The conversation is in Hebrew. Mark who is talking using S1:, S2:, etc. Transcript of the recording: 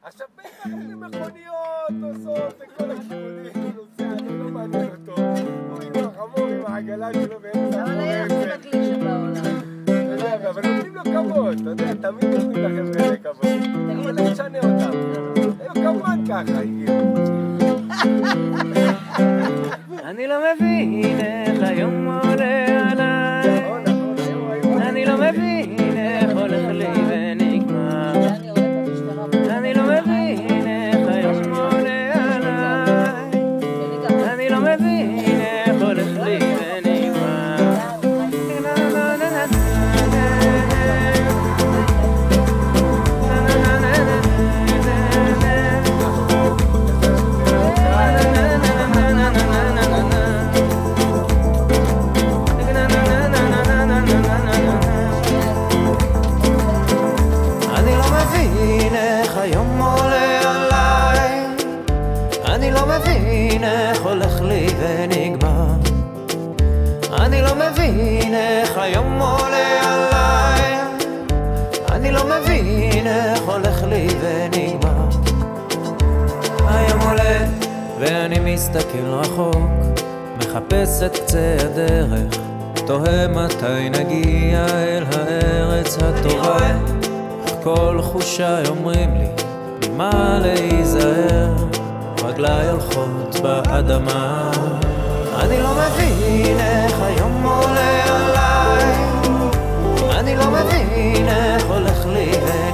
S1: עכשיו בטח זה מכוניות נוסעות לכל הכיוונים, הוא נוסע, אני לא מעניין אותו. הוא עם החמור, עם העגלה שלו באמצע.
S2: אבל היה הכי מקלישת בעולם.
S1: אתה יודע, אבל נותנים לו כבוד, אתה יודע, תמיד נותנים לכם כאלה כבוד. אבל לא משנה אותם. היו כמובן ככה, הגיעו.
S3: אני לא מבין איך היום עולה עליי, אני לא מבין איך הולך לי ונגמר, אני לא מבין איך היום עולה עליי, אני לא מבין איך הולך לי ונגמר. אני לא מבין איך הולך לי ונגמר, אני לא מבין איך היום עולה עליי, אני לא מבין איך הולך לי ונגמר. היום עולה ואני מסתכל רחוק, מחפש את קצה הדרך, תוהה מתי נגיע אל הארץ הטובה, אך כל חושיי אומרים לי ממה להיזהר, רגליי הולכות באדמה. אני לא מבין איך היום עולה עליי, אני לא מבין איך הולך לי